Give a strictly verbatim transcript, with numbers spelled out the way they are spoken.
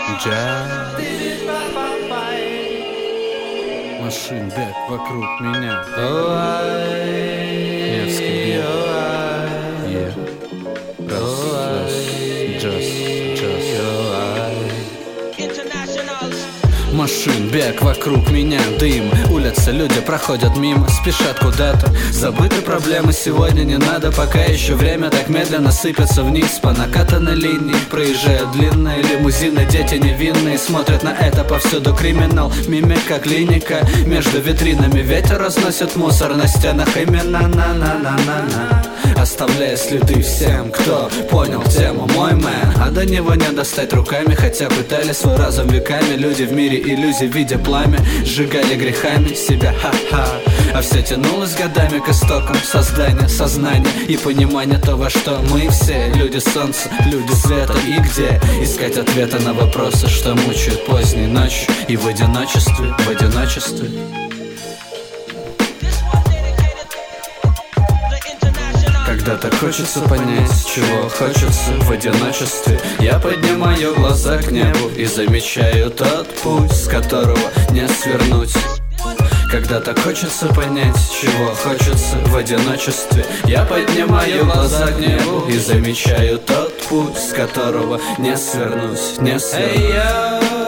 Джаз. Машин бег вокруг меня. Невский бег. Yeah. Раз, раз. Джаз, джаз. Машин бег вокруг меня, дым. Улицы, люди проходят мимо, спешат куда-то. Забыты проблемы, сегодня не надо. Пока еще время так медленно сыпется вниз по накатанной линии. Проезжают длинные лимузины, дети невинные смотрят на это повсюду. Криминал, мимика, клиника. Между витринами ветер разносит мусор. На стенах именно на-на-на-на-на, оставляя следы всем, кто понял тему. Мой мэн, а до него не достать руками. Хотя пытали свой разум веками. Люди в мире иллюзий, видя пламя, сжигали грехами себя, ха-ха. А все тянулось годами к истокам создания, сознания и понимания того, что мы все люди солнца, люди света. И где искать ответы на вопросы, что мучают поздней ночью и в одиночестве, в одиночестве. Когда так хочется понять, чего хочется в одиночестве, я поднимаю глаза к небу и замечаю тот путь, с которого не свернуть. Когда так хочется понять, чего хочется в одиночестве, я поднимаю глаза к небу и замечаю тот путь, с которого не свернуть, не свернуть.